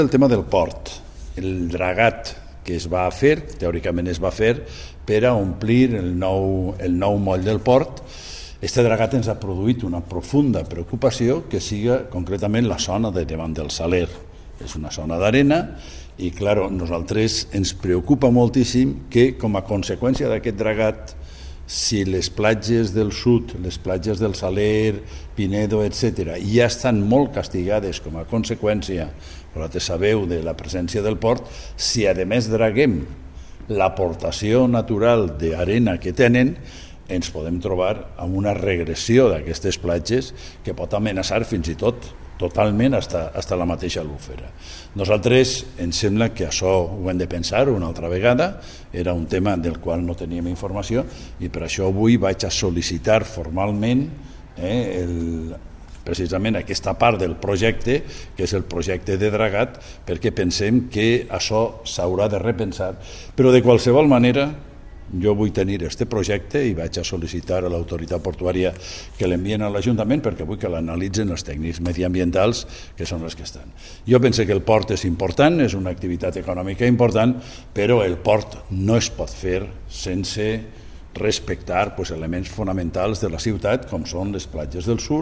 El tema del port, el dragat que es va fer, teòricament es va fer per a omplir el nou moll del port. Este dragat ens ha produït una profunda preocupació que siga concretament la zona de davant del Saler. És una zona d'arena i, clar, nosaltres ens preocupa moltíssim que, com a conseqüència d'aquest dragat, si les platges del sud, les platges del Saler, Pinedo, etc., ja estan molt castigades com a conseqüència, vosaltres sabeu, de la presència del port, si a més draguem l'aportació natural d'arena que tenen, ens podem trobar amb una regressió d'aquestes platges que pot amenaçar fins i tot totalment fins la mateixa Albufera. Nosaltres ens sembla que això ho hem de pensar una altra vegada, era un tema del qual no teníem informació i per això avui vaig a sol·licitar formalment precisament aquesta part del projecte, que és el projecte de dragat, perquè pensem que això s'haurà de repensar, però de qualsevol manera jo vull tenir aquest projecte i vaig a sol·licitar a l'autoritat portuària que l'envien a l'Ajuntament perquè vull que l'analitzen els tècnics mediambientals, que són els que estan. Jo penso que el port és important, és una activitat econòmica important, però el port no es pot fer sense respectar elements fonamentals de la ciutat, com són les platges del sud,